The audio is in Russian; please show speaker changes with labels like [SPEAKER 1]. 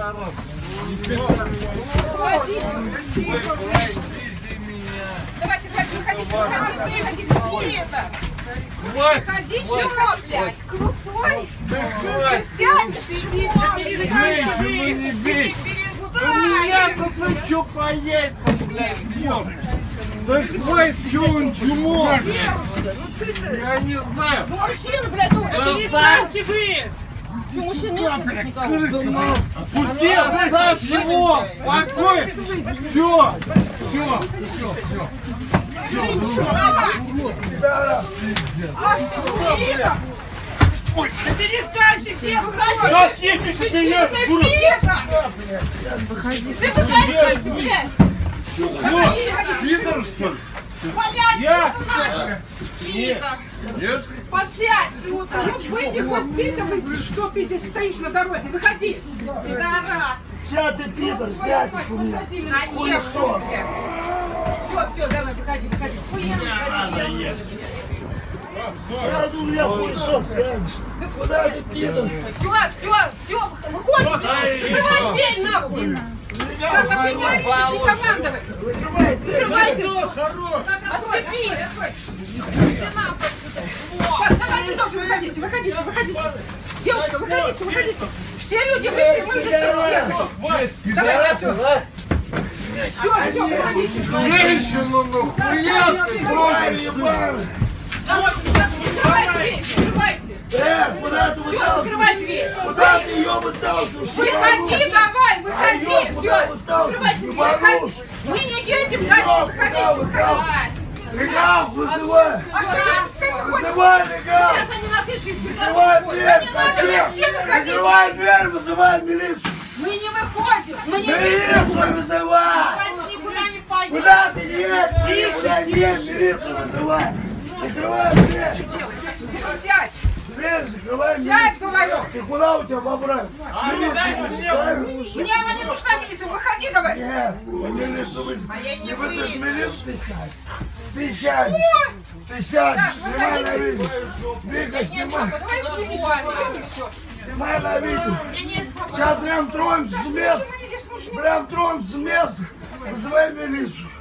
[SPEAKER 1] пидорас.
[SPEAKER 2] Давайте, выходите. Выходи, чего, блядь? Крутой? Ты сядешь, иди.
[SPEAKER 1] Женщину не бей. Меня тут вы что по яйцам, блядь, бьёшь? Да хватит, что он чмо? Я не знаю.
[SPEAKER 2] Мужчина, блядь, перестаньте вы! Мужчина,
[SPEAKER 1] Пусти, оставь его! Покой! Все!
[SPEAKER 2] Ах ты, пидор!
[SPEAKER 1] Ой,
[SPEAKER 2] да перестаньте все, выходите!
[SPEAKER 1] да тихо себе, дура!
[SPEAKER 2] Выходи! Ты выходите, блядь!
[SPEAKER 1] Пидор, что ли?
[SPEAKER 2] Валяться отсюда! Пидор! Пошли отсюда!
[SPEAKER 3] Выйди, хоть пидор, что ты здесь стоишь на дороге? Выходи!
[SPEAKER 2] Пидорас!
[SPEAKER 4] Сейчас ты, пидор, сядешь у меня.
[SPEAKER 2] Хуесос!
[SPEAKER 3] Все, давай, выходи.
[SPEAKER 4] Сейчас у меня хуесос сядешь. Куда ты, пидор?
[SPEAKER 2] Все, выходите! Закрывай дверь, нахуй!
[SPEAKER 3] Как ты не командовать?
[SPEAKER 4] Закрывай дверь.
[SPEAKER 2] Отцепись!
[SPEAKER 3] Давайте тоже выходите. Девушка, выходите. Все люди вышли, мы уже все сделали. Давай, все, выходите.
[SPEAKER 1] Женщину, нахуя ты бросишь?
[SPEAKER 2] Закрывайте!
[SPEAKER 4] Куда ты
[SPEAKER 2] Все, закрывай дверь!
[SPEAKER 4] Куда ты ее выталкиваешь?
[SPEAKER 2] Выходи давай, выходи! Все, закрывайте дверь, выходи! Мы не едем дальше, выходите!
[SPEAKER 4] Легав, вызывай! Вызывай, Легав!
[SPEAKER 2] Сейчас они нас ищут!
[SPEAKER 4] Закрывай дверь, закрывай дверь, вызывай милицию!
[SPEAKER 2] Мы не выходим! Мы не
[SPEAKER 4] Милицию вызывай!
[SPEAKER 2] Давайте никуда не пойдем!
[SPEAKER 4] Куда ты не едешь? Куда не едешь? Милицию вызывай! Закрывай дверь!
[SPEAKER 3] Сядь,
[SPEAKER 4] Дверь закрывай!
[SPEAKER 3] сядь, говорю.
[SPEAKER 4] Ты куда у тебя бобрать? Милицию вызывай!
[SPEAKER 3] Мне она не нужна, милиция, выходи давай.
[SPEAKER 4] Нет, милицию вызывай!
[SPEAKER 2] А я не
[SPEAKER 4] Не вызовешь
[SPEAKER 2] выйду.
[SPEAKER 4] милицию, ты сядь! Ты сядь! Ты сядешь! Снимай на видео! Вика, снимай!
[SPEAKER 3] Давай выходи, все.
[SPEAKER 4] Снимай на видео!
[SPEAKER 2] Мне нет свободы!
[SPEAKER 4] Сейчас прям тронемся с места!
[SPEAKER 3] Мне здесь нужно.
[SPEAKER 4] Прям тронемся с места! Вызывай милицию!